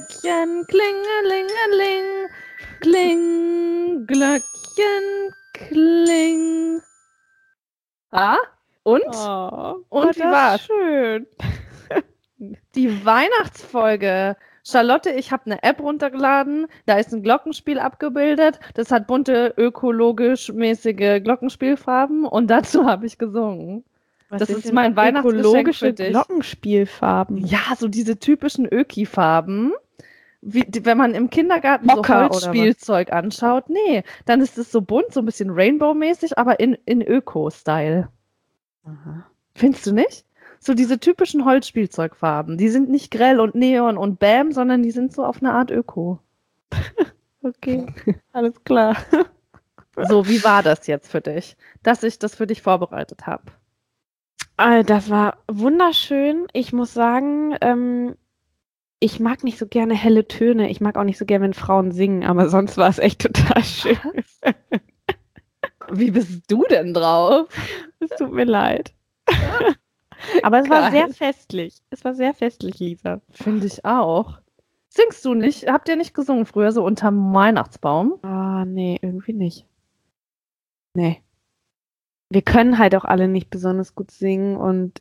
Glöckchen, klingelingeling, kling, Glöckchen, kling. Ah, und? Oh, Und wie war's? Schön. Die Weihnachtsfolge. Charlotte, ich habe eine App runtergeladen, da ist ein Glockenspiel abgebildet. Das hat bunte, ökologisch-mäßige Glockenspielfarben und dazu habe ich gesungen. Das ist mein Weihnachtsgeschenk ökologische für dich. Glockenspielfarben. Ja, so diese typischen Öki-Farben. Wenn man im Kindergarten Mokka so Holzspielzeug anschaut, nee, dann ist es so bunt, so ein bisschen Rainbow-mäßig, aber in Öko-Style. Aha. Findest du nicht? So diese typischen Holzspielzeugfarben. Die sind nicht grell und Neon und Bam, sondern die sind so auf eine Art Öko. Okay, alles klar. So, wie war das jetzt für dich, dass ich das für dich vorbereitet habe? Das war wunderschön. Ich muss sagen, ich mag nicht so gerne helle Töne. Ich mag auch nicht so gerne, wenn Frauen singen, aber sonst war es echt total schön. Wie bist du denn drauf? Es tut mir leid. Aber es war sehr festlich. Es war sehr festlich, Lisa. Finde ich auch. Singst du nicht? Habt ihr nicht gesungen früher so unterm Weihnachtsbaum? Ah, nee, irgendwie nicht. Nee. Wir können halt auch alle nicht besonders gut singen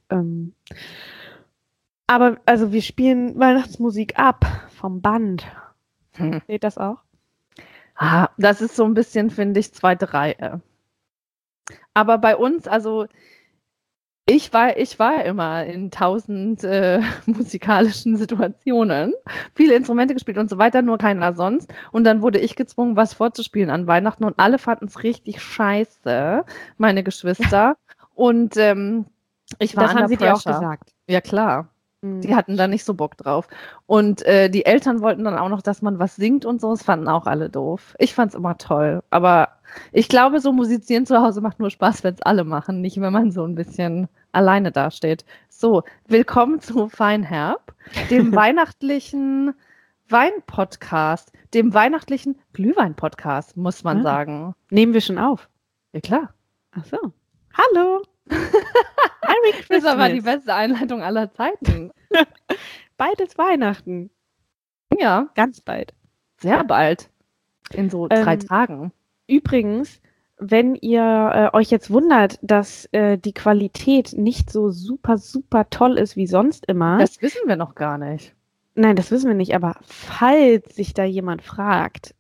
aber also wir spielen Weihnachtsmusik ab vom Band. Seht das auch? Ah, das ist so ein bisschen, finde ich, zweite Reihe. Aber bei uns, also ich war immer in 1000 musikalischen Situationen, viele Instrumente gespielt und so weiter, nur keiner sonst. Und dann wurde ich gezwungen, was vorzuspielen an Weihnachten und alle fanden es richtig scheiße, meine Geschwister. Und ich war Das haben under sie dir auch pressure. gesagt. Ja, klar. Die hatten da nicht so Bock drauf. Und die Eltern wollten dann auch noch, dass man was singt und so. Das fanden auch alle doof. Ich fand's immer toll. Aber ich glaube, so musizieren zu Hause macht nur Spaß, wenn es alle machen, nicht wenn man so ein bisschen alleine dasteht. So, willkommen zu Feinherb, dem weihnachtlichen Wein-Podcast, dem weihnachtlichen Glühwein-Podcast, muss man sagen. Nehmen wir schon auf? Ja, klar. Ach so. Hallo. Merry Christmas. Das war die beste Einleitung aller Zeiten. Bald ist Weihnachten. Ja. Ganz bald. Sehr bald. In so 3 Tagen. Übrigens, wenn ihr euch jetzt wundert, dass die Qualität nicht so super, super toll ist wie sonst immer. Das wissen wir noch gar nicht. Nein, das wissen wir nicht, aber falls sich da jemand fragt,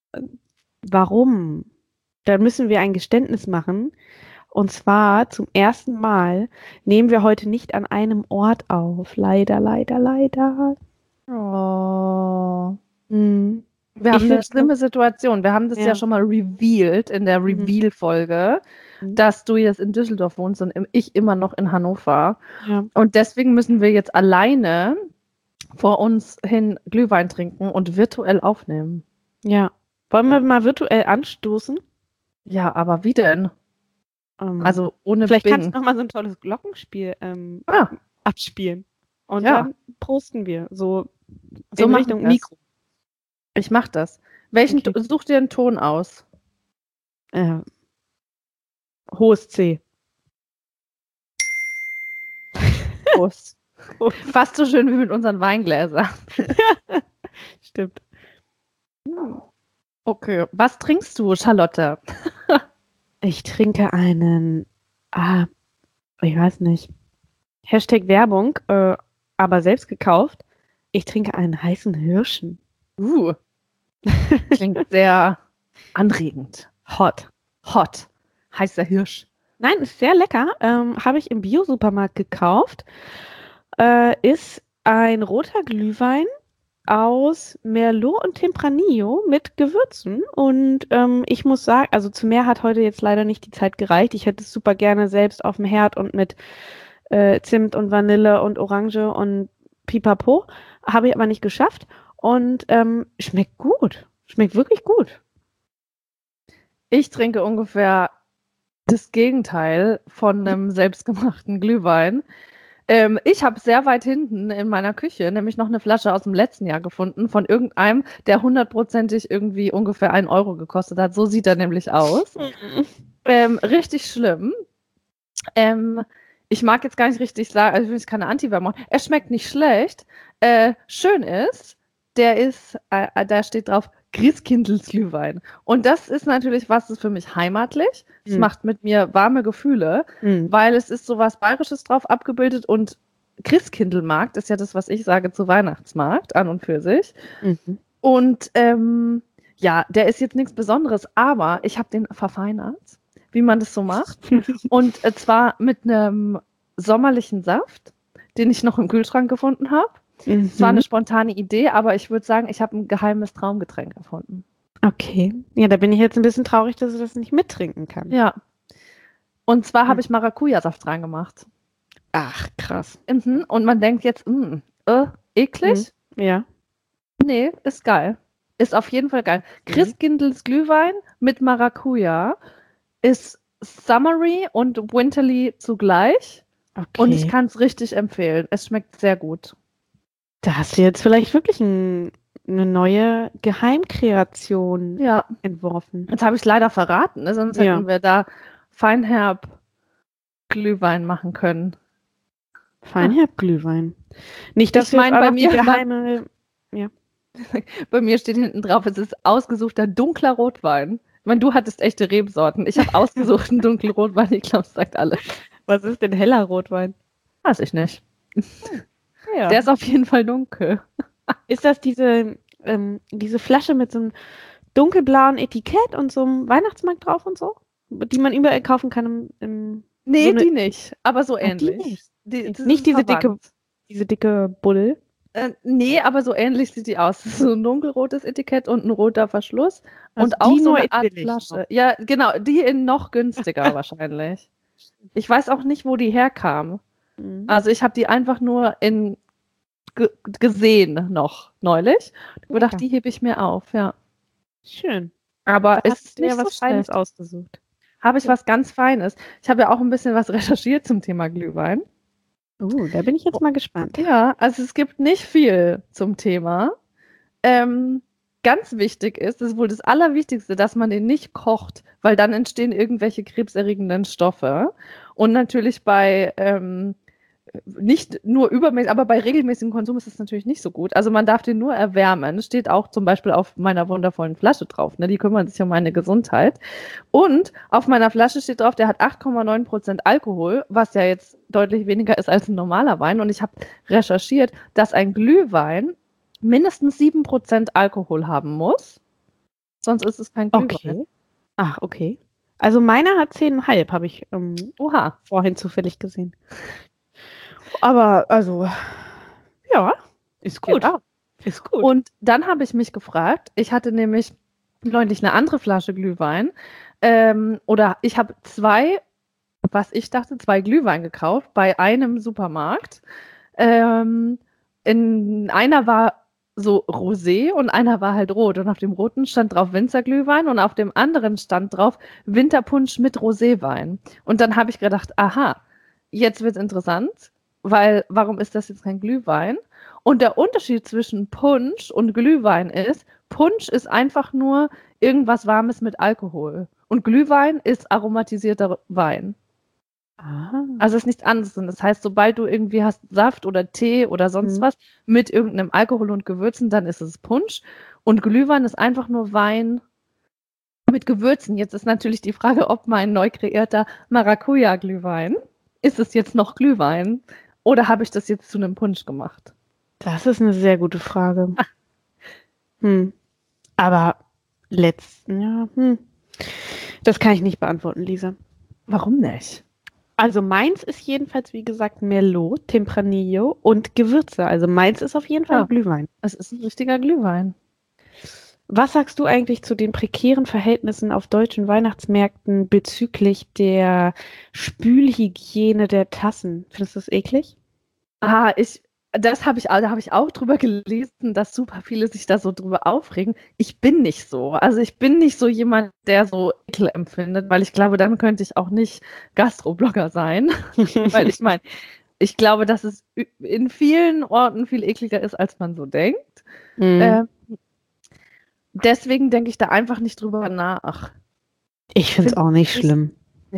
warum, dann müssen wir ein Geständnis machen. Und zwar zum ersten Mal nehmen wir heute nicht an einem Ort auf. Leider, leider, leider. Oh. Wir haben eine schlimme Situation. Wir haben das ja schon mal revealed in der Reveal-Folge, dass du jetzt in Düsseldorf wohnst und ich immer noch in Hannover. Ja. Und deswegen müssen wir jetzt alleine vor uns hin Glühwein trinken und virtuell aufnehmen. Ja. Wollen wir mal virtuell anstoßen? Ja, aber wie denn? Also ohne vielleicht Bing. kannst du noch mal so ein tolles Glockenspiel abspielen. Und dann posten wir so in Richtung Mikro. Ich mach das. Welchen such dir einen Ton aus? Hohes C. Prost. Fast so schön wie mit unseren Weingläsern. Stimmt. Okay. Was trinkst du, Charlotte? Ich trinke einen, ich weiß nicht, Hashtag Werbung, aber selbst gekauft. Ich trinke einen heißen Hirschen. Klingt sehr anregend. Hot. Heißer Hirsch. Nein, ist sehr lecker. Habe ich im Bio-Supermarkt gekauft. Ist ein roter Glühwein aus Merlot und Tempranillo mit Gewürzen. Und ich muss sagen, also zu mehr hat heute jetzt leider nicht die Zeit gereicht. Ich hätte es super gerne selbst auf dem Herd und mit Zimt und Vanille und Orange und Pipapo. Habe ich aber nicht geschafft. Und schmeckt gut. Schmeckt wirklich gut. Ich trinke ungefähr das Gegenteil von einem selbstgemachten Glühwein. Ich habe sehr weit hinten in meiner Küche nämlich noch eine Flasche aus dem letzten Jahr gefunden von irgendeinem, der 100%ig irgendwie ungefähr 1 Euro gekostet hat. So sieht er nämlich aus. Richtig schlimm. Ich mag jetzt gar nicht richtig sagen, also ich will jetzt keine Anti-Werbung machen. Er schmeckt nicht schlecht. Schön ist, da steht drauf Christkindlesglühwein. Und das ist natürlich was, das ist für mich heimatlich. Es macht mit mir warme Gefühle, weil es ist so was Bayerisches drauf abgebildet und Christkindlmarkt ist ja das, was ich sage zu Weihnachtsmarkt an und für sich. Und ja, der ist jetzt nichts Besonderes, aber ich habe den verfeinert, wie man das so macht. Und zwar mit einem sommerlichen Saft, den ich noch im Kühlschrank gefunden habe. Es war eine spontane Idee, aber ich würde sagen, ich habe ein geheimes Traumgetränk erfunden. Okay. Ja, da bin ich jetzt ein bisschen traurig, dass ich das nicht mittrinken kann. Ja. Und zwar habe ich Maracuja-Saft reingemacht. Ach, krass. Und man denkt jetzt, eklig? Ja. Nee, ist geil. Ist auf jeden Fall geil. Christkindls Glühwein mit Maracuja ist summery und winterly zugleich. Okay. Und ich kann es richtig empfehlen. Es schmeckt sehr gut. Da hast du jetzt vielleicht wirklich eine neue Geheimkreation entworfen. Jetzt habe ich es leider verraten, ne? Sonst hätten wir da Feinherb Glühwein machen können. Feinherb-Glühwein. Nicht, dass ich meine, bei mir geheime... Ja. Bei mir steht hinten drauf, es ist ausgesuchter dunkler Rotwein. Ich meine, du hattest echte Rebsorten. Ich habe ausgesuchten dunklen Rotwein. Ich glaube, es sagt alles. Was ist denn heller Rotwein? Weiß ich nicht. Ja. Der ist auf jeden Fall dunkel. Ist das diese Flasche mit so einem dunkelblauen Etikett und so einem Weihnachtsmarkt drauf und so? Die man überall kaufen kann Nee, die nicht. Aber so ähnlich. Die nicht. Nicht diese dicke Buddel. Nee, aber so ähnlich sieht die aus. Das ist so ein dunkelrotes Etikett und ein roter Verschluss. Also und auch so nur eine Art Flasche. Noch. Ja, genau, die in noch günstiger wahrscheinlich. Ich weiß auch nicht, wo die herkam. Also ich habe die einfach nur gesehen noch neulich. Ich habe gedacht, die hebe ich mir auf, ja. Schön. Aber es ist nicht ja was so Feines ausgesucht. Habe ich was ganz Feines. Ich habe ja auch ein bisschen was recherchiert zum Thema Glühwein. Da bin ich jetzt mal gespannt. Ja, also es gibt nicht viel zum Thema. Ganz wichtig ist, das ist wohl das Allerwichtigste, dass man den nicht kocht, weil dann entstehen irgendwelche krebserregenden Stoffe. Und natürlich bei nicht nur übermäßig, aber bei regelmäßigem Konsum ist es natürlich nicht so gut. Also man darf den nur erwärmen. Steht auch zum Beispiel auf meiner wundervollen Flasche drauf. Ne? Die kümmern sich um meine Gesundheit. Und auf meiner Flasche steht drauf, der hat 8,9% Alkohol, was ja jetzt deutlich weniger ist als ein normaler Wein. Und ich habe recherchiert, dass ein Glühwein mindestens 7% Alkohol haben muss. Sonst ist es kein Glühwein. Okay. Ach, okay. Also meiner hat 10,5, habe ich vorhin zufällig gesehen. Aber, also, ja, ist gut. Genau. Ist gut. Und dann habe ich mich gefragt, ich hatte nämlich neulich eine andere Flasche Glühwein oder ich habe zwei Glühwein gekauft bei einem Supermarkt. In einer war so rosé und einer war halt rot und auf dem roten stand drauf Winzerglühwein und auf dem anderen stand drauf Winterpunsch mit Roséwein. Und dann habe ich gedacht, aha, jetzt wird es interessant. Weil, warum ist das jetzt kein Glühwein? Und der Unterschied zwischen Punsch und Glühwein ist, Punsch ist einfach nur irgendwas Warmes mit Alkohol. Und Glühwein ist aromatisierter Wein. Also es ist nichts anderes. Und das heißt, sobald du irgendwie hast Saft oder Tee oder sonst was mit irgendeinem Alkohol und Gewürzen, dann ist es Punsch. Und Glühwein ist einfach nur Wein mit Gewürzen. Jetzt ist natürlich die Frage, ob mein neu kreierter Maracuja-Glühwein, ist es jetzt noch Glühwein? Oder habe ich das jetzt zu einem Punsch gemacht? Das ist eine sehr gute Frage. Aber das kann ich nicht beantworten, Lisa. Warum nicht? Also meins ist jedenfalls, wie gesagt, Merlot, Tempranillo und Gewürze. Also meins ist auf jeden Fall Glühwein. Es ist ein richtiger Glühwein. Was sagst du eigentlich zu den prekären Verhältnissen auf deutschen Weihnachtsmärkten bezüglich der Spülhygiene der Tassen? Findest du das eklig? Da habe ich auch drüber gelesen, dass super viele sich da so drüber aufregen. Ich bin nicht so. Also ich bin nicht so jemand, der so Ekel empfindet, weil ich glaube, dann könnte ich auch nicht Gastroblogger sein. Weil ich meine, ich glaube, dass es in vielen Orten viel ekliger ist, als man so denkt. Deswegen denke ich da einfach nicht drüber nach. Ich finde es auch nicht schlimm.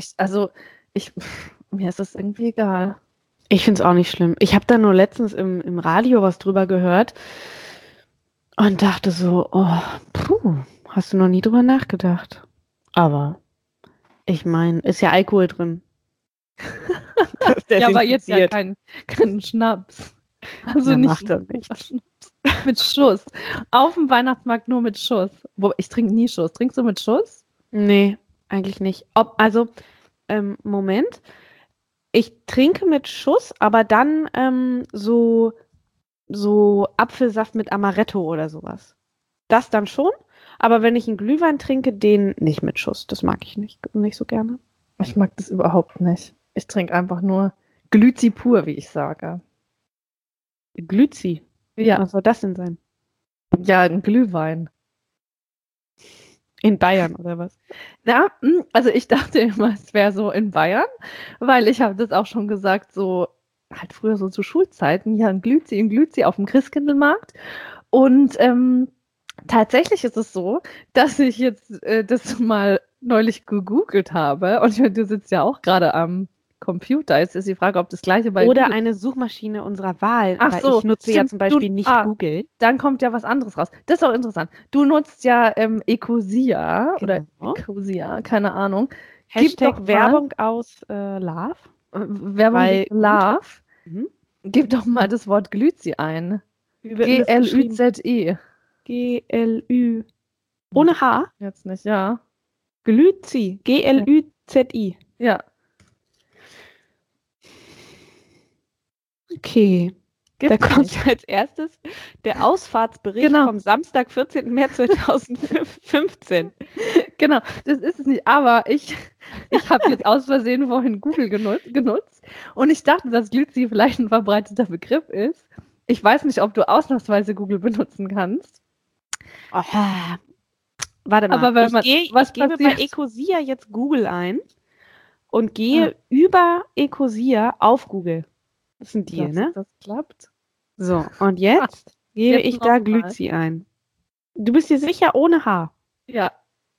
Mir ist das irgendwie egal. Ich finde es auch nicht schlimm. Ich habe da nur letztens im Radio was drüber gehört. Und dachte so, oh, puh, hast du noch nie drüber nachgedacht. Aber ich meine, ist ja Alkohol drin. Ja, aber jetzt ja kein Schnaps. Also Na, nicht macht doch nichts. Schnaps. Mit Schuss. Auf dem Weihnachtsmarkt nur mit Schuss. Ich trinke nie Schuss. Trinkst du mit Schuss? Nee, eigentlich nicht. Moment. Ich trinke mit Schuss, aber dann so Apfelsaft mit Amaretto oder sowas. Das dann schon, aber wenn ich einen Glühwein trinke, den nicht mit Schuss. Das mag ich nicht so gerne. Ich mag das überhaupt nicht. Ich trinke einfach nur Glüzi pur, wie ich sage. Glüzi? Ja. Was soll das denn sein? Ja, ein Glühwein. In Bayern oder was? Ja, also ich dachte immer, es wäre so in Bayern, weil ich habe das auch schon gesagt, so halt früher so zu Schulzeiten, ja, ein Glüzi auf dem Christkindlmarkt. Und tatsächlich ist es so, dass ich jetzt das mal neulich gegoogelt habe und du sitzt ja auch gerade am Computer. Jetzt ist die Frage, ob das gleiche bei Oder Google. eine Suchmaschine unserer Wahl. Ach weil so, ich nutze ja zum Beispiel nicht Google. Dann kommt ja was anderes raus. Das ist auch interessant. Du nutzt ja Ecosia oder Genau. Ecosia, keine Ahnung. Hashtag Werbung aus Love. Werbung aus Love. Mhm. Gib doch mal das Wort Glüzi ein. Wie wird denn das geschrieben? Glüzi. Glü. Ohne H? Jetzt nicht, ja. Glüzi. Glüzi. Ja. Okay. Da kommt als erstes der Ausfahrtsbericht vom Samstag, 14. März 2015. Genau, das ist es nicht. Aber ich habe jetzt aus Versehen vorhin Google genutzt und ich dachte, dass Glüzi vielleicht ein verbreiteter Begriff ist. Ich weiß nicht, ob du ausnahmsweise Google benutzen kannst. Oh. Warte mal, aber ich gebe bei Ecosia jetzt Google ein und gehe über Ecosia auf Google. Das sind die, ne? Das klappt. So, und jetzt gebe ich da Glüzi ein. Du bist dir sicher ohne H? Ja.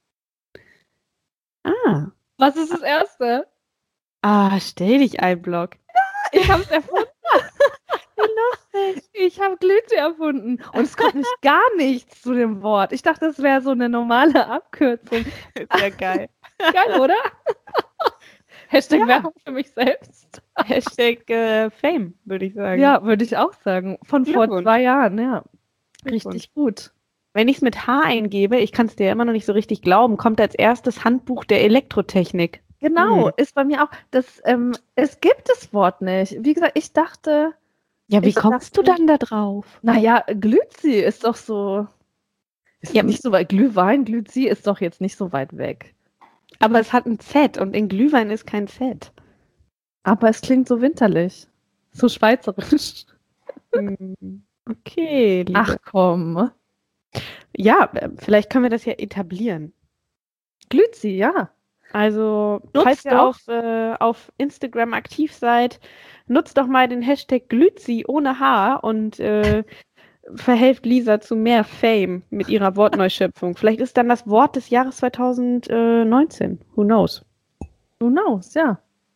Was ist das Erste? Stell dich ein, Blog. Ich habe es erfunden. Wie lustig. Ich habe Glüzi erfunden. Und es kommt nicht gar nichts zu dem Wort. Ich dachte, das wäre so eine normale Abkürzung. Sehr geil. Geil, oder? Hashtag Werbung für mich selbst. Hashtag Fame, würde ich sagen. Ja, würde ich auch sagen. Von vor 2 Jahren, ja. Richtig gut. Wenn ich es mit H eingebe, ich kann es dir immer noch nicht so richtig glauben, kommt als erstes Handbuch der Elektrotechnik. Genau, ist bei mir auch. Es gibt das Wort nicht. Wie gesagt, ich dachte. Ja, wie kommst du dann da drauf? Naja, Glüzi ist doch so. Ist nicht so weit. Glühwein, Glüzi ist doch jetzt nicht so weit weg. Aber es hat ein Z und in Glühwein ist kein Z. Aber es klingt so winterlich. So schweizerisch. Okay. Liebe. Ach komm. Ja, vielleicht können wir das ja etablieren. Glüzi, ja. Also, falls ihr auf Instagram aktiv seid, nutzt doch mal den Hashtag Glüzi ohne H und verhelft Lisa zu mehr Fame mit ihrer Wortneuschöpfung. Vielleicht ist dann das Wort des Jahres 2019. Who knows? Who knows, ja.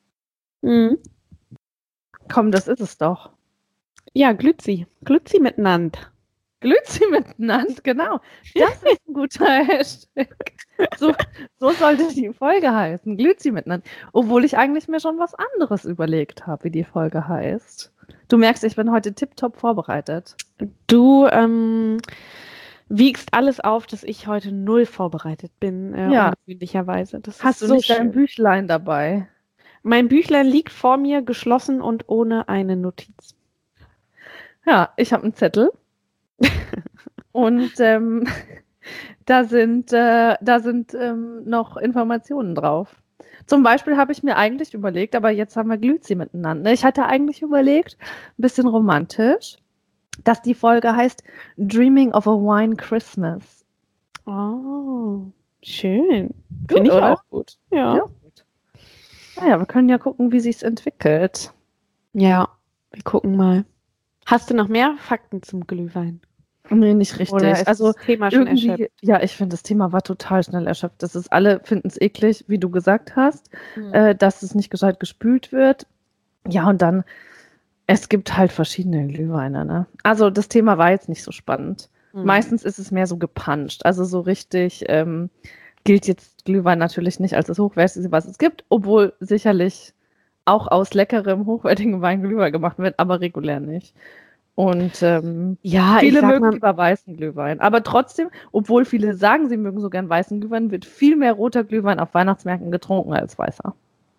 Komm, das ist es doch. Ja, Glüzi. Glüzi miteinander. Glüzi miteinander, genau. Das ist ein guter Hashtag. So sollte die Folge heißen. Glüzi miteinander. Obwohl ich eigentlich mir schon was anderes überlegt habe, wie die Folge heißt. Du merkst, ich bin heute tipptopp vorbereitet. Du wiegst alles auf, dass ich heute 0 vorbereitet bin, ungewöhnlicherweise. Hast du nicht dein Büchlein dabei? Mein Büchlein liegt vor mir, geschlossen und ohne eine Notiz. Ja, ich habe einen Zettel. Und da sind noch Informationen drauf. Zum Beispiel habe ich mir eigentlich überlegt, aber jetzt haben wir Glüzi miteinander. Ich hatte eigentlich überlegt, ein bisschen romantisch, dass die Folge heißt Dreaming of a Wine Christmas. Oh, schön. Finde ich auch gut. Ja. Gut. Naja, wir können ja gucken, wie sich's entwickelt. Ja, wir gucken mal. Hast du noch mehr Fakten zum Glühwein? Nee, nicht richtig. Oder ist das Thema schon erschöpft? Ja, ich finde, das Thema war total schnell erschöpft. Das ist, alle finden es eklig, wie du gesagt hast, dass es nicht gescheit gespült wird. Ja, und dann, es gibt halt verschiedene Glühweine, ne? Also das Thema war jetzt nicht so spannend. Meistens ist es mehr so gepanscht. Also so richtig gilt jetzt Glühwein natürlich nicht als das Hochwertigste, was es gibt, obwohl sicherlich auch aus leckerem, hochwertigem Wein Glühwein gemacht wird, aber regulär nicht. Und Ja, ich viele sag mögen mal, lieber weißen Glühwein. Aber trotzdem, obwohl viele sagen, sie mögen so gern weißen Glühwein, wird viel mehr roter Glühwein auf Weihnachtsmärkten getrunken als weißer.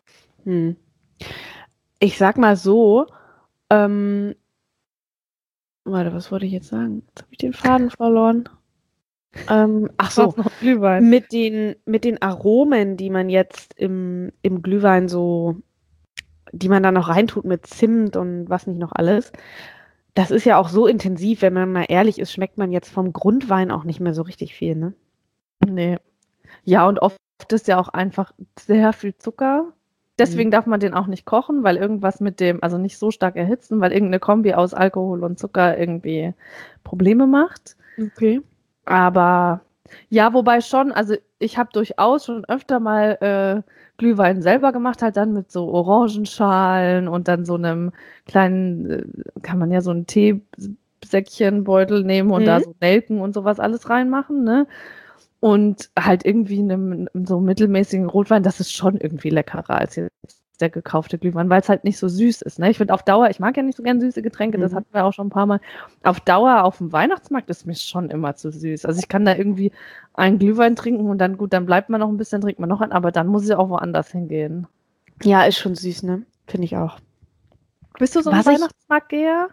ich sag mal so, warte, was wollte ich jetzt sagen? Jetzt habe ich den Faden verloren. Ach so, Was noch Glühwein? mit den Aromen, die man jetzt im Glühwein so, die man da noch reintut mit Zimt und was nicht noch alles. Das ist ja auch so intensiv, wenn man mal ehrlich ist, schmeckt man jetzt vom Grundwein auch nicht mehr so richtig viel, ne? Nee. Ja, und oft ist ja auch einfach sehr viel Zucker. Deswegen darf man den auch nicht kochen, weil irgendwas mit dem, also nicht so stark erhitzen, weil irgendeine Kombi aus Alkohol und Zucker irgendwie Probleme macht. Okay. Aber ja, wobei schon, also ich habe durchaus schon öfter mal Glühwein selber gemacht, halt dann mit so Orangenschalen und dann so einem kleinen, kann man ja so ein Teesäckchenbeutel nehmen und da so Nelken und sowas alles reinmachen, ne? Und halt irgendwie einem so mittelmäßigen Rotwein, das ist schon irgendwie leckerer als jetzt der gekaufte Glühwein, weil es halt nicht so süß ist. Ne? Ich finde auf Dauer, ich mag ja nicht so gern süße Getränke, das hatten wir auch schon ein paar Mal. Auf Dauer auf dem Weihnachtsmarkt ist mir schon immer zu süß. Also ich kann da irgendwie einen Glühwein trinken und dann gut, dann bleibt man noch ein bisschen, trinkt man noch einen, aber dann muss ich auch woanders hingehen. Ja, ist schon süß, ne? Finde ich auch. Bist du so ein Weihnachtsmarktgeher?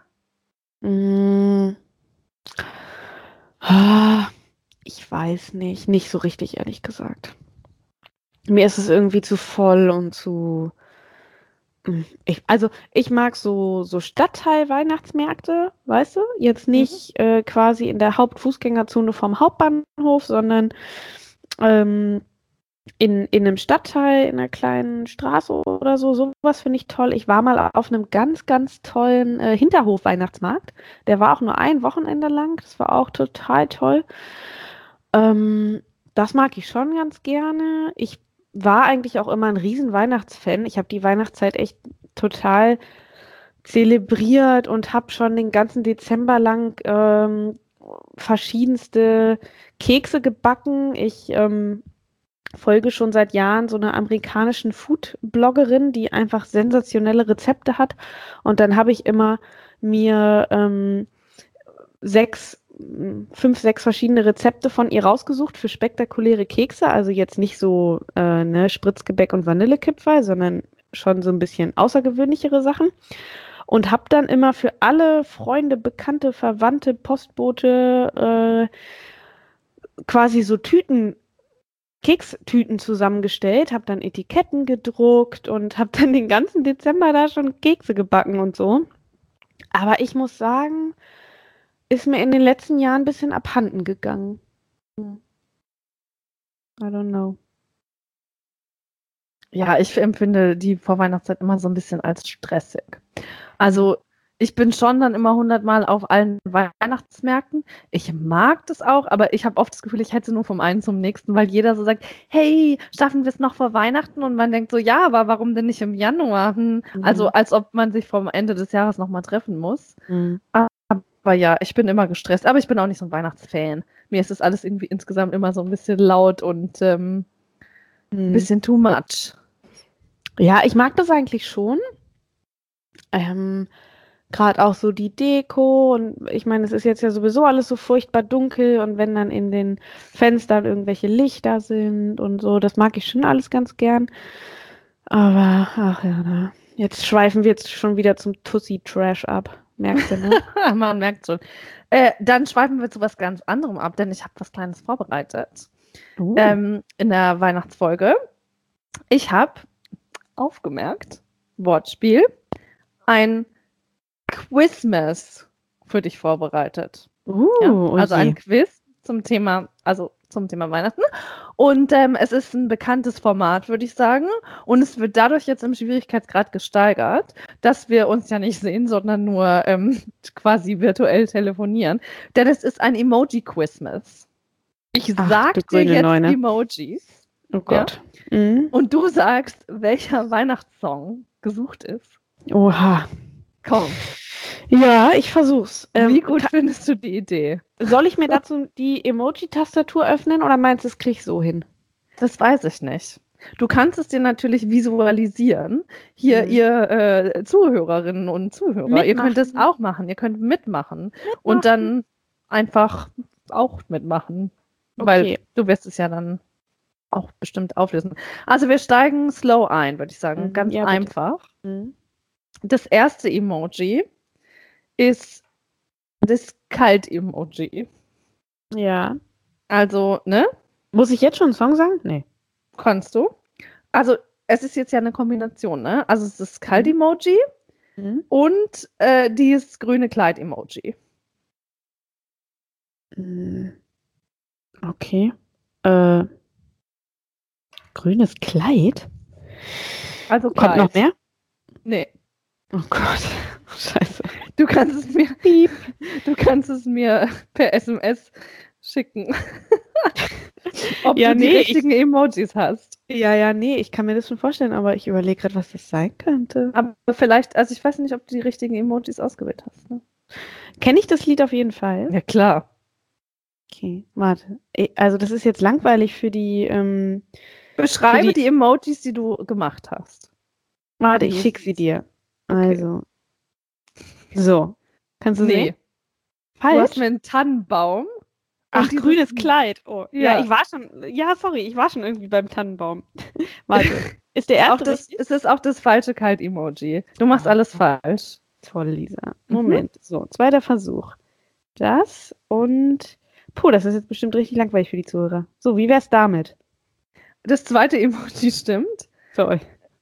Ich weiß nicht. Nicht so richtig, ehrlich gesagt. Mir ist es irgendwie zu voll und zu. Ich mag so Stadtteil-Weihnachtsmärkte, weißt du? Jetzt nicht quasi in der Hauptfußgängerzone vom Hauptbahnhof, sondern in einem Stadtteil, in einer kleinen Straße oder so. Sowas finde ich toll. Ich war mal auf einem ganz, ganz tollen Hinterhof-Weihnachtsmarkt. Der war auch nur ein Wochenende lang. Das war auch total toll. Das mag ich schon ganz gerne. Ich war eigentlich auch immer ein riesen Weihnachtsfan. Ich habe die Weihnachtszeit echt total zelebriert und habe schon den ganzen Dezember lang verschiedenste Kekse gebacken. Ich folge schon seit Jahren so einer amerikanischen Food-Bloggerin, die einfach sensationelle Rezepte hat. Und dann habe ich immer mir 5, 6 verschiedene Rezepte von ihr rausgesucht für spektakuläre Kekse. Also jetzt nicht so Spritzgebäck und Vanillekipferl, sondern schon so ein bisschen außergewöhnlichere Sachen. Und habe dann immer für alle Freunde, Bekannte, Verwandte, Postbote quasi so Kekstüten zusammengestellt, habe dann Etiketten gedruckt und habe dann den ganzen Dezember da schon Kekse gebacken und so. Aber ich muss sagen, ist mir in den letzten Jahren ein bisschen abhanden gegangen. I don't know. Ja, ich empfinde die Vorweihnachtszeit immer so ein bisschen als stressig. Also ich bin schon dann immer 100-mal auf allen Weihnachtsmärkten. Ich mag das auch, aber ich habe oft das Gefühl, ich hätte nur vom einen zum nächsten, weil jeder so sagt, hey, schaffen wir es noch vor Weihnachten? Und man denkt so, ja, aber warum denn nicht im Januar? Also als ob man sich vom Ende des Jahres nochmal treffen muss. Aber ja, ich bin immer gestresst. Aber ich bin auch nicht so ein Weihnachtsfan. Mir ist das alles irgendwie insgesamt immer so ein bisschen laut und ein bisschen too much. Ja, ich mag das eigentlich schon. Gerade auch so die Deko und ich meine, es ist jetzt ja sowieso alles so furchtbar dunkel und wenn dann in den Fenstern irgendwelche Lichter sind und so, das mag ich schon alles ganz gern. Aber, ach ja, jetzt schweifen wir jetzt schon wieder zum Tussi-Trash ab. Merkst du, ne? Man merkt schon. Dann schweifen wir zu was ganz anderem ab, denn ich habe was Kleines vorbereitet in der Weihnachtsfolge. Ich habe aufgemerkt, Wortspiel, ein Quizmas für dich vorbereitet. Also ein Quiz zum Thema Weihnachten. Und es ist ein bekanntes Format, würde ich sagen. Und es wird dadurch jetzt im Schwierigkeitsgrad gesteigert, dass wir uns ja nicht sehen, sondern nur quasi virtuell telefonieren. Denn es ist ein Emoji-Quizmas. Ich sag dir jetzt Emojis. Oh Gott. Ja? Und du sagst, welcher Weihnachtssong gesucht ist. Oha. Komm. Ja, ich versuch's. Wie gut findest du die Idee? Soll ich mir dazu die Emoji-Tastatur öffnen oder meinst du, das krieg ich so hin? Das weiß ich nicht. Du kannst es dir natürlich visualisieren. Hier, ihr Zuhörerinnen und Zuhörer, ihr könnt es Mitmachen. auch machen. Ihr könnt mitmachen und dann einfach auch mitmachen, weil Okay. du wirst es ja dann auch bestimmt auflösen. Also wir steigen slow ein, würde ich sagen. Ganz Ja, bitte. einfach. Das erste Emoji ist das Kalt-Emoji. Ja. Also, ne? Muss ich jetzt schon einen Song sagen? Nee. Kannst du. Also, es ist jetzt ja eine Kombination, ne? Also, es ist das Kalt-Emoji und dieses grüne Kleid-Emoji. Okay. Grünes Kleid? Also Kommt Kleid. noch mehr? Nee. Oh Gott. Scheiße. Du kannst es mir per SMS schicken. Ob Ja, du die nee, richtigen Emojis hast. Ja, nee, ich kann mir das schon vorstellen, aber ich überlege gerade, was das sein könnte. Aber vielleicht, also ich weiß nicht, ob du die richtigen Emojis ausgewählt hast. Ne? Kenne ich das Lied auf jeden Fall? Ja, klar. Okay, warte. Also das ist jetzt langweilig für die. Beschreibe die Emojis, die du gemacht hast. Warte, ich schicke sie dir. Okay. Also. So. Kannst du sehen? Falsch. Du hast mir einen Tannenbaum. Ach, grünes Kleid. Oh. Ja, ich war schon. Ja, sorry, ich war schon irgendwie beim Tannenbaum. Warte. Ist der erste richtig? Es ist auch das falsche Kalt-Emoji. Du machst alles falsch. Toll, Lisa. Moment. So, zweiter Versuch. Das und. Puh, das ist jetzt bestimmt richtig langweilig für die Zuhörer. So, wie wär's damit? Das zweite Emoji stimmt. Toll.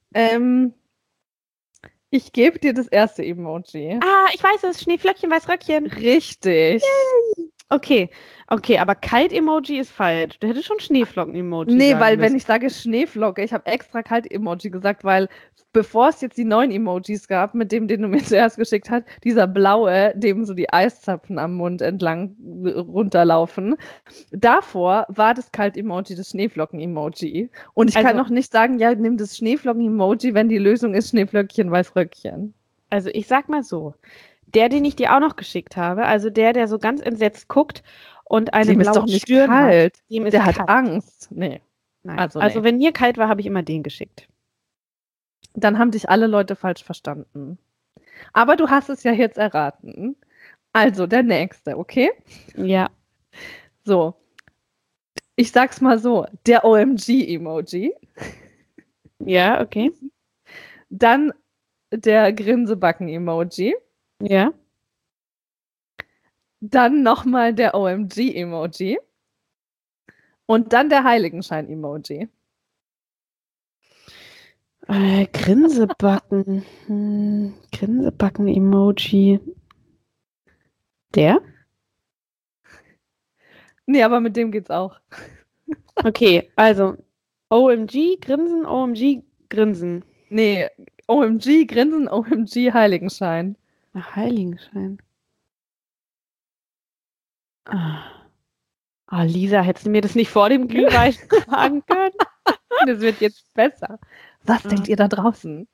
Ich gebe dir das erste Emoji. Ah, ich weiß es. Schneeflöckchen, Weißröckchen. Richtig. Yay. Okay, aber Kalt-Emoji ist falsch. Du hättest schon Schneeflocken-Emoji Nee, sagen weil müssen. wenn ich sage Schneeflocke, ich habe extra Kalt-Emoji gesagt, weil bevor es jetzt die neuen Emojis gab, mit dem, den du mir zuerst geschickt hast, dieser blaue, dem so die Eiszapfen am Mund entlang runterlaufen, davor war das Kalt-Emoji das Schneeflocken-Emoji. Und ich kann noch nicht sagen, ja, nimm das Schneeflocken-Emoji, wenn die Lösung ist Schneeflöckchen, Weißröckchen. Also ich sag mal so, der, den ich dir auch noch geschickt habe, also der so ganz entsetzt guckt und eine blaue Stirn hat, dem ist der hat Angst. Nee. Nein. Also wenn mir kalt war, habe ich immer den geschickt. Dann haben dich alle Leute falsch verstanden. Aber du hast es ja jetzt erraten. Also der nächste, okay? Ja. So. Ich sag's mal so, der OMG-Emoji. Ja, okay. Dann der Grinsebacken-Emoji. Ja. Dann nochmal der OMG-Emoji. Und dann der Heiligenschein-Emoji. Grinsebacken. Grinsebacken-Emoji. Der? Nee, aber mit dem geht's auch. Okay, also OMG, Grinsen, OMG, Grinsen. Nee, OMG, Grinsen, OMG, Heiligenschein. Heiligenschein. Lisa, hättest du mir das nicht vor dem Glühwein sagen können? Das wird jetzt besser. Was denkt ihr da draußen?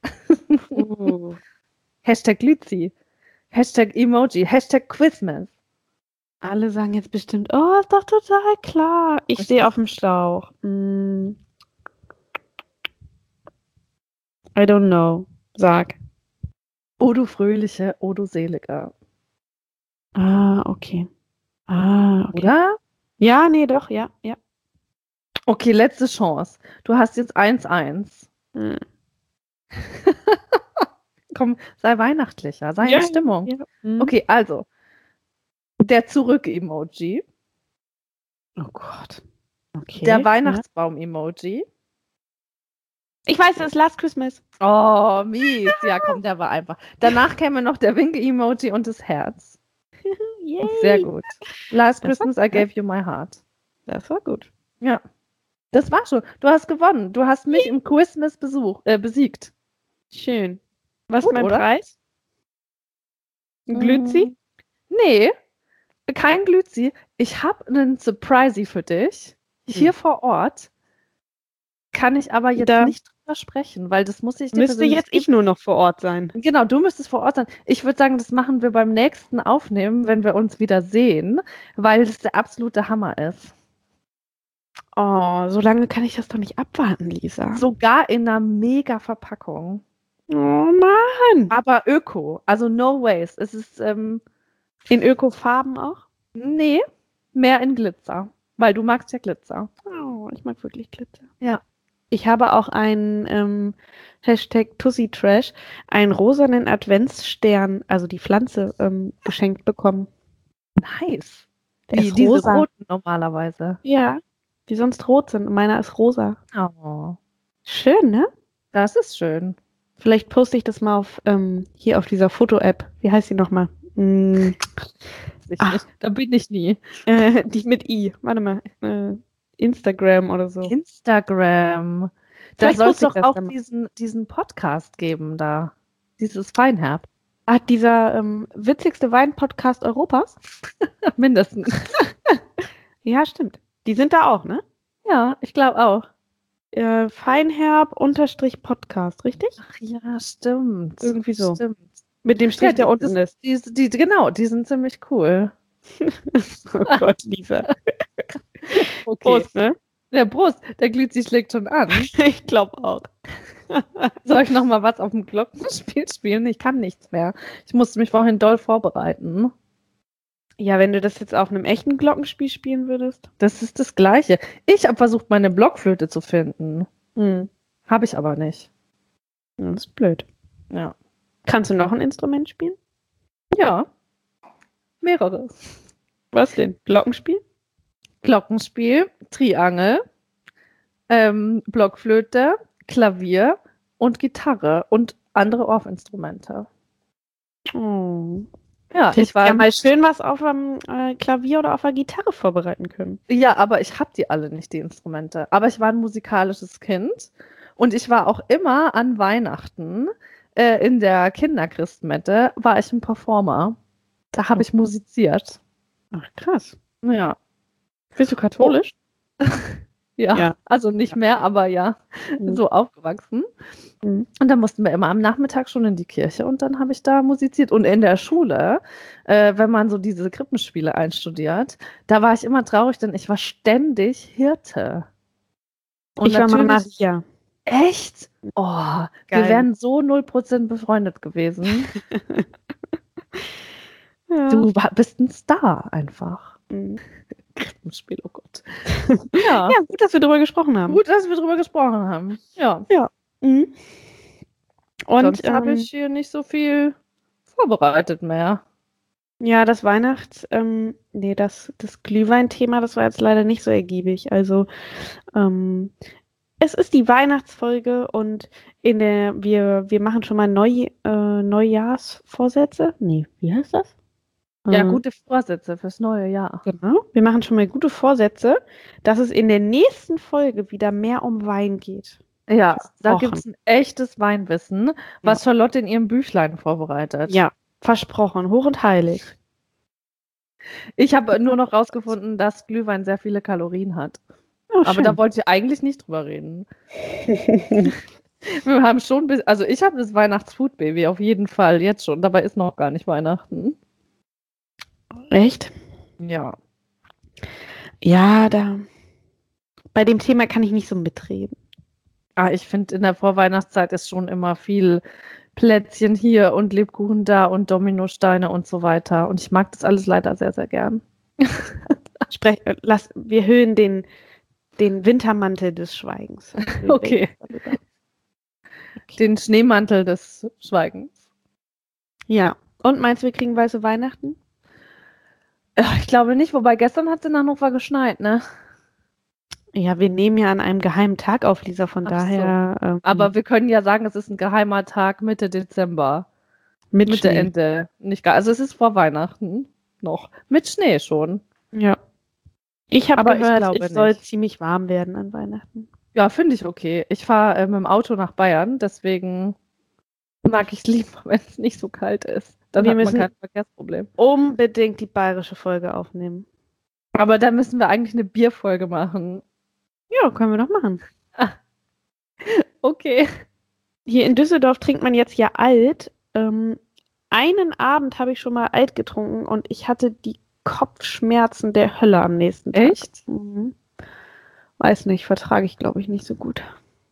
Hashtag Glützi. Hashtag Emoji. Hashtag Quizmas. Alle sagen jetzt bestimmt, oh, ist doch total klar. Ich stehe auf dem Schlauch. I don't know. Sag. O du Fröhliche, o du Seliger. Okay. Okay. Oder? Ja, nee, doch, ja. Okay, letzte Chance. Du hast jetzt 1-1. Komm, sei weihnachtlicher, sei in Stimmung. Ja. Okay, also. Der Zurück-Emoji. Oh Gott. Okay. Der Weihnachtsbaum-Emoji. Ich weiß, das ist Last Christmas. Oh, mies. Ja, komm, der war einfach. Danach käme noch der Winke-Emoji und das Herz. Yay. Sehr gut. Last Christmas, I gave you my heart. Das war gut. Ja. Das war schon. Du hast gewonnen. Du hast mich im Quizmas besiegt. Schön. Was ist mein Preis? Ein Glützi? Nee, kein Glützi. Ich habe einen Surprise für dich. Hier vor Ort. Kann ich aber jetzt nicht versprechen, weil das muss ich dir Müsste persönlich jetzt ich nur noch vor Ort sein. Genau, du müsstest vor Ort sein. Ich würde sagen, das machen wir beim nächsten Aufnehmen, wenn wir uns wieder sehen, weil das der absolute Hammer ist. Oh, so lange kann ich das doch nicht abwarten, Lisa. Sogar in einer Mega-Verpackung. Oh Mann. Aber Öko, also no waste. Es ist, In Ökofarben auch? nee, mehr in Glitzer, weil du magst ja Glitzer. Oh, ich mag wirklich Glitzer. Ja. Ich habe auch einen Hashtag Tussi-Trash, einen rosanen Adventsstern, also die Pflanze, geschenkt bekommen. Nice. Der ist Diese rosa. roten normalerweise. Ja, die sonst rot sind. Und meiner ist rosa. Oh, Schön, ne? das ist schön. Vielleicht poste ich das mal hier auf dieser Foto-App. Wie heißt die nochmal? Da bin ich nie. Die mit I. Warte mal. Instagram oder so. Instagram. Da Vielleicht soll es poste ich doch das auch dann mal. diesen Podcast geben da. Dieses Feinherb. Dieser witzigste Wein-Podcast Europas? Mindestens. Ja, stimmt. Die sind da auch, ne? Ja, ich glaube auch. Feinherb_Podcast, richtig? Ach ja, stimmt. Irgendwie so. Stimmt. Mit dem Strich, der unten ist. Genau, die sind ziemlich cool. Oh Gott, Lisa. Okay. Prost, ne? Der Brust, der Glützi schlägt schon an. Ich glaube auch. Soll ich noch mal was auf dem Glockenspiel spielen? Ich kann nichts mehr. Ich musste mich vorhin doll vorbereiten. Ja, wenn du das jetzt auf einem echten Glockenspiel spielen würdest. Das ist das Gleiche. Ich habe versucht, meine Blockflöte zu finden. Hm. Habe ich aber nicht. Das ist blöd. Ja. Kannst du noch ein Instrument spielen? Ja. Mehrere. Was denn? Glockenspiel? Glockenspiel, Triangel, Blockflöte, Klavier und Gitarre und andere Orff-Instrumente. Oh. Ja, Ich war ja mal schön was auf dem Klavier oder auf der Gitarre vorbereiten können. Ja, aber ich habe die alle nicht, die Instrumente. Aber ich war ein musikalisches Kind und ich war auch immer an Weihnachten in der Kinderchristmette war ich ein Performer. Da habe ich musiziert. Ach, krass. Ja. Bist du katholisch? Ja, also nicht mehr, aber ja, so aufgewachsen. Und dann mussten wir immer am Nachmittag schon in die Kirche und dann habe ich da musiziert. Und in der Schule, wenn man so diese Krippenspiele einstudiert, da war ich immer traurig, denn ich war ständig Hirte. Und ich war mal Maria. Echt? Oh, Geil. Wir wären so 0% befreundet gewesen. Ja. Du bist ein Star einfach. Krippenspiel, oh Gott. Ja. Ja, gut, dass wir drüber gesprochen haben. Gut, dass wir drüber gesprochen haben. Ja. Mhm. Und sonst habe ich hier nicht so viel vorbereitet mehr. Ja, das das Glühwein-Thema, das war jetzt leider nicht so ergiebig. Also, es ist die Weihnachtsfolge und wir machen schon mal Neujahrsvorsätze. Nee, wie heißt das? Ja, gute Vorsätze fürs neue Jahr. Genau. Wir machen schon mal gute Vorsätze, dass es in der nächsten Folge wieder mehr um Wein geht. Ja, da gibt es ein echtes Weinwissen, was Charlotte in ihrem Büchlein vorbereitet. Ja, versprochen, hoch und heilig. Ich habe nur noch rausgefunden, dass Glühwein sehr viele Kalorien hat. Oh, aber da wollte ich eigentlich nicht drüber reden. Wir haben schon, also ich habe das Weihnachtsfood-Baby auf jeden Fall jetzt schon. Dabei ist noch gar nicht Weihnachten. Echt? Ja. Ja, bei dem Thema kann ich nicht so mitreden. Ich finde, in der Vorweihnachtszeit ist schon immer viel Plätzchen hier und Lebkuchen da und Dominosteine und so weiter. Und ich mag das alles leider sehr, sehr gern. Wir hüllen den Wintermantel des Schweigens. Okay. Den Schneemantel des Schweigens. Ja. Und meinst du, wir kriegen weiße Weihnachten? Ich glaube nicht, wobei gestern hat es in Hannover geschneit, ne? Ja, wir nehmen ja an einem geheimen Tag auf, Lisa, von daher. So. Aber wir können ja sagen, es ist ein geheimer Tag Mitte Dezember. Mitte, Ende. Also es ist vor Weihnachten noch. Mit Schnee schon. Ja. Ich habe gehört, es soll ziemlich warm werden an Weihnachten. Ja, finde ich okay. Ich fahre mit dem Auto nach Bayern, deswegen mag ich es lieber, wenn es nicht so kalt ist. Dann hat man kein Verkehrsproblem. Unbedingt die bayerische Folge aufnehmen. Aber da müssen wir eigentlich eine Bierfolge machen. Ja, können wir doch machen. Okay. Hier in Düsseldorf trinkt man jetzt ja alt. Einen Abend habe ich schon mal alt getrunken und ich hatte die Kopfschmerzen der Hölle am nächsten Tag. Echt? Mhm. Weiß nicht, vertrage ich, glaube ich, nicht so gut.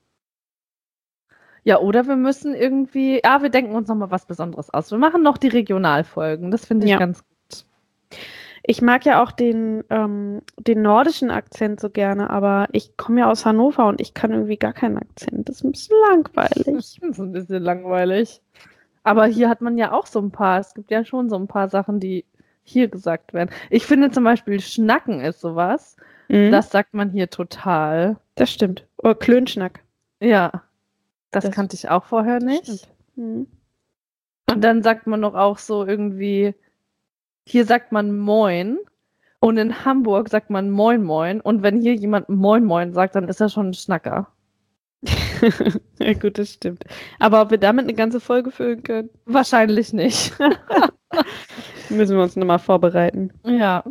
Ja, oder wir müssen irgendwie, ja, wir denken uns nochmal was Besonderes aus. Wir machen noch die Regionalfolgen. Das finde ich Ja. ganz gut. Ich mag ja auch den nordischen Akzent so gerne, aber ich komme ja aus Hannover und ich kann irgendwie gar keinen Akzent. Das ist ein bisschen langweilig. Das ist ein bisschen langweilig. Aber hier hat man ja auch so ein paar, es gibt ja schon so ein paar Sachen, die hier gesagt werden. Ich finde zum Beispiel, Schnacken ist sowas. Mhm. Das sagt man hier total. Das stimmt. Oder Klönschnack. Ja, das Das kannte ich auch vorher nicht. Stimmt. Mhm. Und dann sagt man noch auch so irgendwie, hier sagt man Moin und in Hamburg sagt man Moin Moin. Und wenn hier jemand Moin Moin sagt, dann ist er schon ein Schnacker. Ja, gut, das stimmt. Aber ob wir damit eine ganze Folge füllen können, Wahrscheinlich nicht. müssen wir uns nochmal vorbereiten. Ja,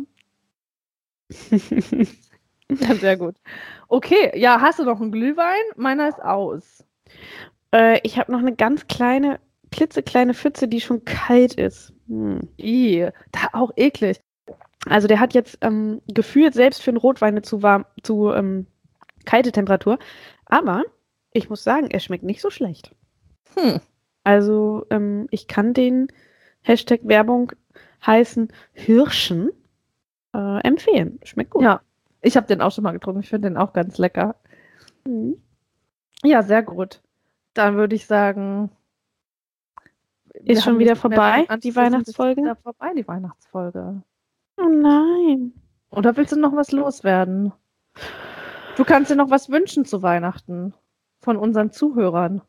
ja, sehr gut. Okay, ja, hast du noch einen Glühwein? Meiner ist aus. Ich habe noch eine ganz kleine, klitzekleine Pfütze, die schon kalt ist. Da auch eklig. Also der hat jetzt gefühlt selbst für einen Rotwein zu kalte Temperatur. Aber ich muss sagen, er schmeckt nicht so schlecht. Also ich kann den Hashtag Werbung heißen Hirschen empfehlen. Schmeckt gut. Ja, ich habe den auch schon mal getrunken. Ich finde den auch ganz lecker. Mhm. Ja, sehr gut. Dann würde ich sagen, Ist schon wieder vorbei, die Weihnachtsfolge? Ist wieder vorbei, die Weihnachtsfolge. Oh nein. Oder willst du noch was loswerden? Du kannst dir noch was wünschen zu Weihnachten von unseren Zuhörern.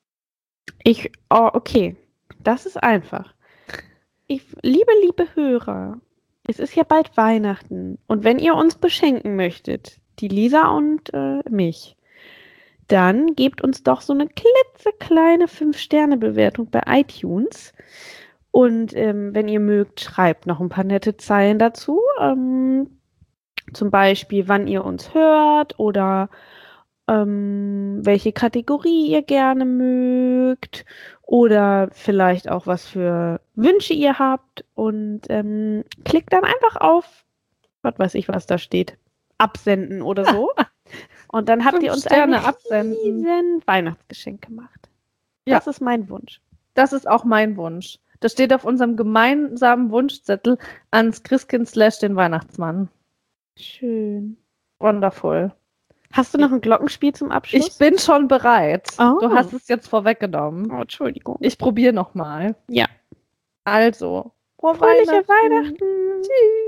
Okay. Das ist einfach. Liebe Hörer, es ist ja bald Weihnachten. Und wenn ihr uns beschenken möchtet, die Lisa und mich, dann gebt uns doch so eine klitzekleine 5-Sterne-Bewertung bei iTunes. Und wenn ihr mögt, schreibt noch ein paar nette Zeilen dazu. Zum Beispiel, wann ihr uns hört oder welche Kategorie ihr gerne mögt oder vielleicht auch, was für Wünsche ihr habt. Und klickt dann einfach auf, was weiß ich, was da steht, absenden oder so. Und dann habt ihr uns ein riesen Weihnachtsgeschenk gemacht. Ja. Das ist mein Wunsch. Das ist auch mein Wunsch. Das steht auf unserem gemeinsamen Wunschzettel ans Christkind / den Weihnachtsmann. Schön. Wonderful. Hast du noch ein Glockenspiel zum Abschluss? Ich bin schon bereit. Oh. Du hast es jetzt vorweggenommen. Oh, Entschuldigung. Ich probiere nochmal. Ja. Also, Fröhliche Weihnachten. Tschüss.